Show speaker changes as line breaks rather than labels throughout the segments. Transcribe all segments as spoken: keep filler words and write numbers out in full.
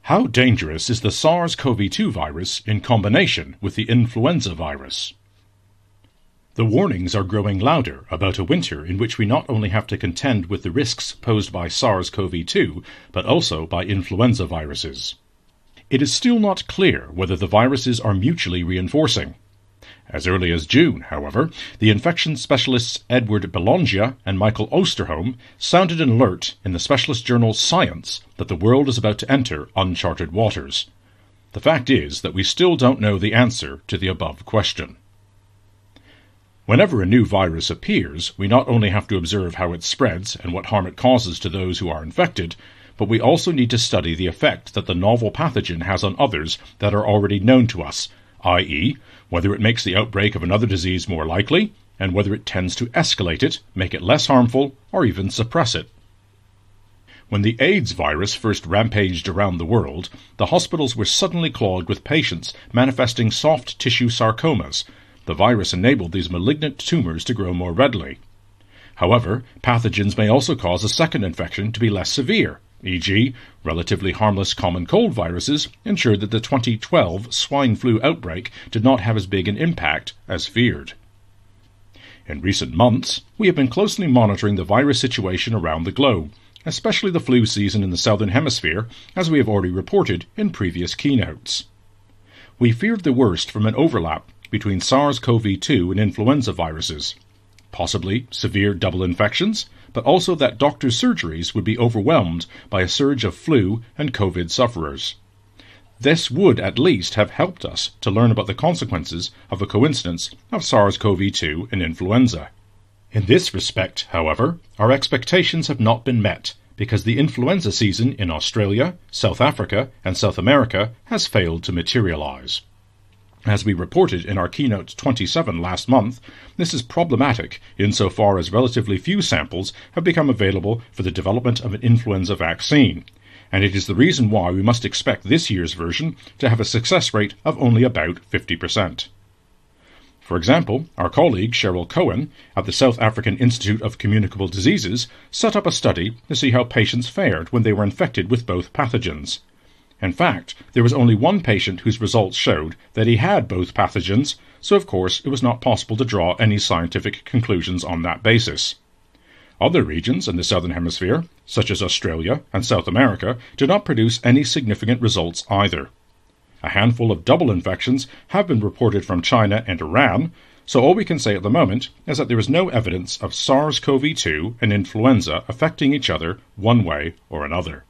How dangerous is the SARS CoV two virus in combination with the influenza virus? The warnings are growing louder about a winter in which we not only have to contend with the risks posed by SARS CoV two, but also by influenza viruses. It is still not clear whether the viruses are mutually reinforcing. As early as June, however, the infection specialists Edward Belongia and Michael Osterholm sounded an alert in the specialist journal Science that the world is about to enter uncharted waters. The fact is that we still don't know the answer to the above question. Whenever a new virus appears, we not only have to observe how it spreads and what harm it causes to those who are infected, but we also need to study the effect that the novel pathogen has on others that are already known to us, that is, whether it makes the outbreak of another disease more likely, and whether it tends to escalate it, make it less harmful, or even suppress it. When the AIDS virus first rampaged around the world, the hospitals were suddenly clogged with patients manifesting soft tissue sarcomas. The virus enabled these malignant tumors to grow more readily. However, pathogens may also cause a second infection to be less severe, for example, relatively harmless common cold viruses ensured that the twenty twelve swine flu outbreak did not have as big an impact as feared. In recent months, we have been closely monitoring the virus situation around the globe, especially the flu season in the Southern Hemisphere, as we have already reported in previous keynotes. We feared the worst from an overlap between SARS CoV two and influenza viruses, possibly severe double infections, but also that doctors' surgeries would be overwhelmed by a surge of flu and COVID sufferers. This would at least have helped us to learn about the consequences of a coincidence of SARS CoV two and influenza. In this respect, however, our expectations have not been met, because the influenza season in Australia, South Africa, and South America has failed to materialize. As we reported in our keynote twenty-seven last month, this is problematic insofar as relatively few samples have become available for the development of an influenza vaccine, and it is the reason why we must expect this year's version to have a success rate of only about fifty percent. For example, our colleague Cheryl Cohen at the South African Institute of Communicable Diseases set up a study to see how patients fared when they were infected with both pathogens. In fact, there was only one patient whose results showed that he had both pathogens, so of course it was not possible to draw any scientific conclusions on that basis. Other regions in the Southern Hemisphere, such as Australia and South America, did not produce any significant results either. A handful of double infections have been reported from China and Iran, so all we can say at the moment is that there is no evidence of SARS CoV two and influenza affecting each other one way or another.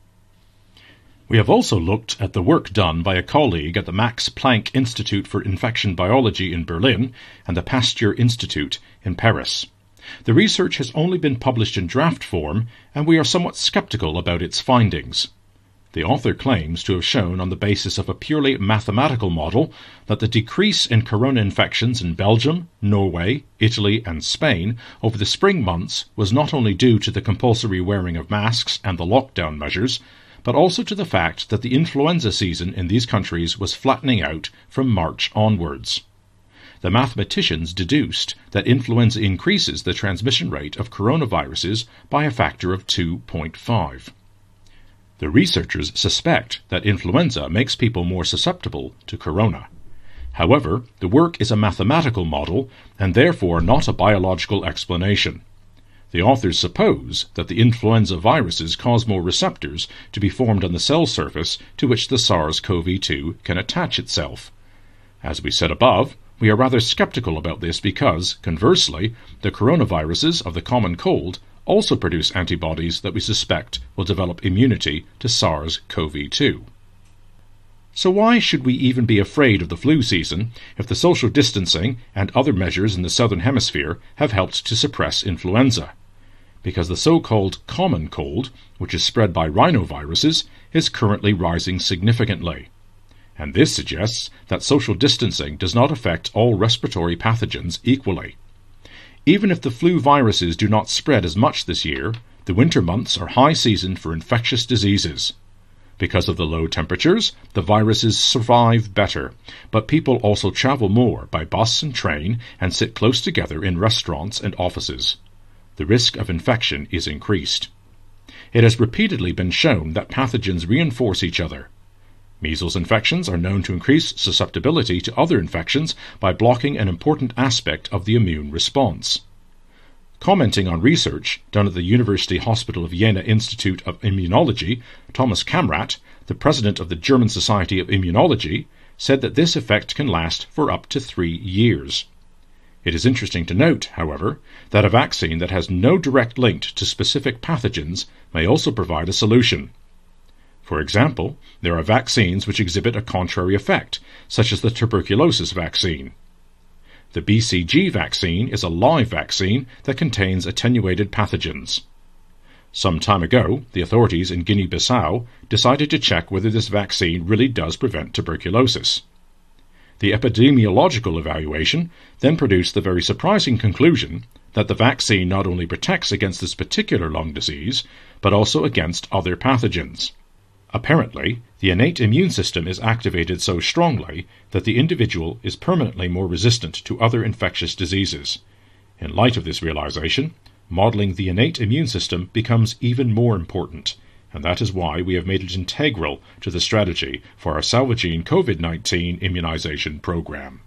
We have also looked at the work done by a colleague at the Max Planck Institute for Infection Biology in Berlin and the Pasteur Institute in Paris. The research has only been published in draft form, and we are somewhat skeptical about its findings. The author claims to have shown on the basis of a purely mathematical model that the decrease in corona infections in Belgium, Norway, Italy, and Spain over the spring months was not only due to the compulsory wearing of masks and the lockdown measures, but also to the fact that the influenza season in these countries was flattening out from March onwards. The mathematicians deduced that influenza increases the transmission rate of coronaviruses by a factor of two point five. The researchers suspect that influenza makes people more susceptible to corona. However, the work is a mathematical model and therefore not a biological explanation. The authors suppose that the influenza viruses cause more receptors to be formed on the cell surface to which the SARS CoV two can attach itself. As we said above, we are rather skeptical about this because, conversely, the coronaviruses of the common cold also produce antibodies that we suspect will develop immunity to SARS CoV two. So why should we even be afraid of the flu season if the social distancing and other measures in the Southern Hemisphere have helped to suppress influenza? Because the so-called common cold, which is spread by rhinoviruses, is currently rising significantly. And this suggests that social distancing does not affect all respiratory pathogens equally. Even if the flu viruses do not spread as much this year, the winter months are high season for infectious diseases. Because of the low temperatures, the viruses survive better, but people also travel more by bus and train and sit close together in restaurants and offices. The risk of infection is increased. It has repeatedly been shown that pathogens reinforce each other, Measles infections are known to increase susceptibility to other infections by blocking an important aspect of the immune response. Commenting on research done at the University Hospital of Jena Institute of Immunology, Thomas Kamrat, the president of the German Society of Immunology, said that this effect can last for up to three years. It is interesting to note, however, that a vaccine that has no direct link to specific pathogens may also provide a solution. For example, there are vaccines which exhibit a contrary effect, such as the tuberculosis vaccine. The B C G vaccine is a live vaccine that contains attenuated pathogens. Some time ago, the authorities in Guinea-Bissau decided to check whether this vaccine really does prevent tuberculosis. The epidemiological evaluation then produced the very surprising conclusion that the vaccine not only protects against this particular lung disease, but also against other pathogens. Apparently, the innate immune system is activated so strongly that the individual is permanently more resistant to other infectious diseases. In light of this realization, modeling the innate immune system becomes even more important, and that is why we have made it integral to the strategy for our Salvagene COVID nineteen immunization program.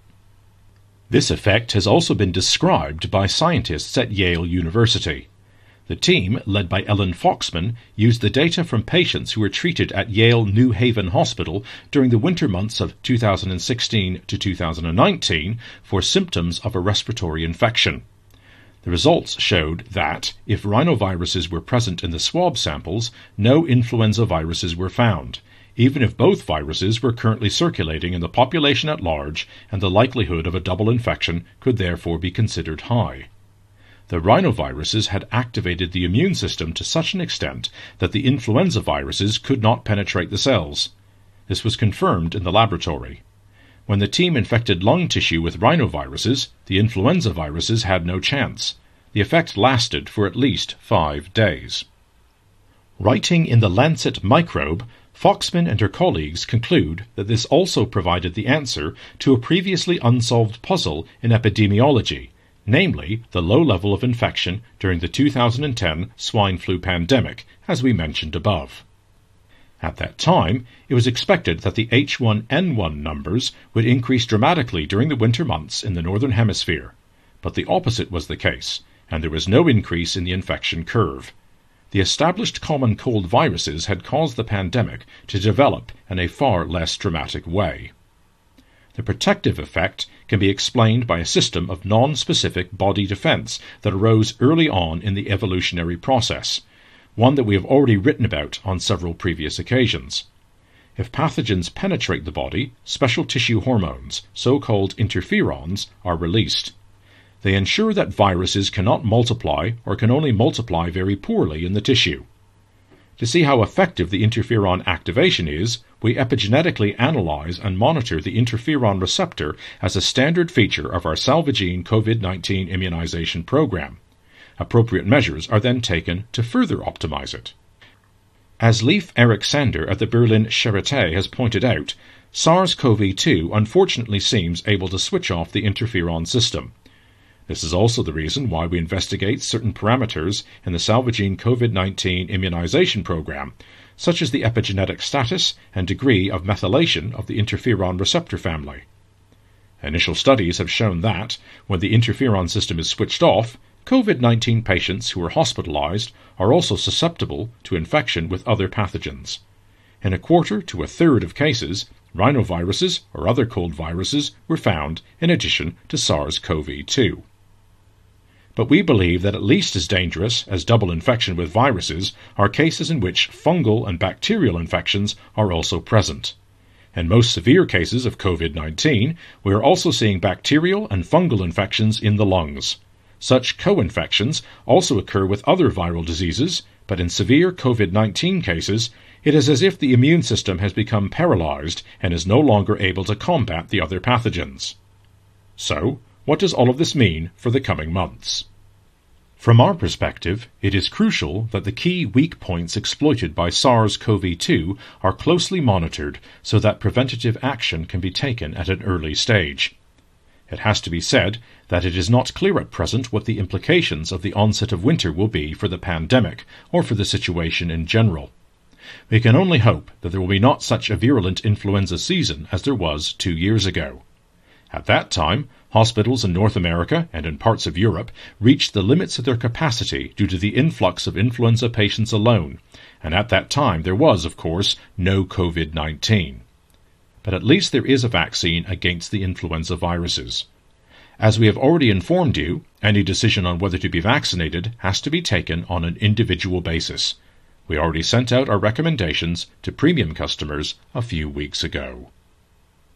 This effect has also been described by scientists at Yale University. The team, led by Ellen Foxman, used the data from patients who were treated at Yale New Haven Hospital during the winter months of two thousand sixteen to two thousand nineteen for symptoms of a respiratory infection. The results showed that, if rhinoviruses were present in the swab samples, no influenza viruses were found, even if both viruses were currently circulating in the population at large, and the likelihood of a double infection could therefore be considered high. The rhinoviruses had activated the immune system to such an extent that the influenza viruses could not penetrate the cells. This was confirmed in the laboratory. When the team infected lung tissue with rhinoviruses, the influenza viruses had no chance. The effect lasted for at least five days. Writing in the Lancet Microbe, Foxman and her colleagues conclude that this also provided the answer to a previously unsolved puzzle in epidemiology, namely the low level of infection during the two thousand ten swine flu pandemic, as we mentioned above. At that time, it was expected that the H one N one numbers would increase dramatically during the winter months in the Northern Hemisphere, but the opposite was the case, and there was no increase in the infection curve. The established common cold viruses had caused the pandemic to develop in a far less dramatic way. The protective effect can be explained by a system of non-specific body defense that arose early on in the evolutionary process, one that we have already written about on several previous occasions. If pathogens penetrate the body, special tissue hormones, so-called interferons, are released. They ensure that viruses cannot multiply or can only multiply very poorly in the tissue. To see how effective the interferon activation is, we epigenetically analyze and monitor the interferon receptor as a standard feature of our Salvagene COVID nineteen immunization program. Appropriate measures are then taken to further optimize it. As Leif Erik Sander at the Berlin Charité has pointed out, SARS-C o V two unfortunately seems able to switch off the interferon system. This is also the reason why we investigate certain parameters in the Salvagene COVID nineteen immunization program, such as the epigenetic status and degree of methylation of the interferon receptor family. Initial studies have shown that, when the interferon system is switched off, COVID nineteen patients who are hospitalized are also susceptible to infection with other pathogens. In a quarter to a third of cases, rhinoviruses or other cold viruses were found in addition to SARS-C o V two. But we believe that at least as dangerous as double infection with viruses are cases in which fungal and bacterial infections are also present. In most severe cases of COVID nineteen, we are also seeing bacterial and fungal infections in the lungs. Such co-infections also occur with other viral diseases, but in severe COVID nineteen cases, it is as if the immune system has become paralyzed and is no longer able to combat the other pathogens. So, what does all of this mean for the coming months? From our perspective, it is crucial that the key weak points exploited by SARS-C o V two are closely monitored so that preventative action can be taken at an early stage. It has to be said that it is not clear at present what the implications of the onset of winter will be for the pandemic or for the situation in general. We can only hope that there will be not such a virulent influenza season as there was two years ago. At that time, hospitals in North America and in parts of Europe reached the limits of their capacity due to the influx of influenza patients alone, and at that time there was, of course, no COVID nineteen. But at least there is a vaccine against the influenza viruses. As we have already informed you, any decision on whether to be vaccinated has to be taken on an individual basis. We already sent out our recommendations to premium customers a few weeks ago.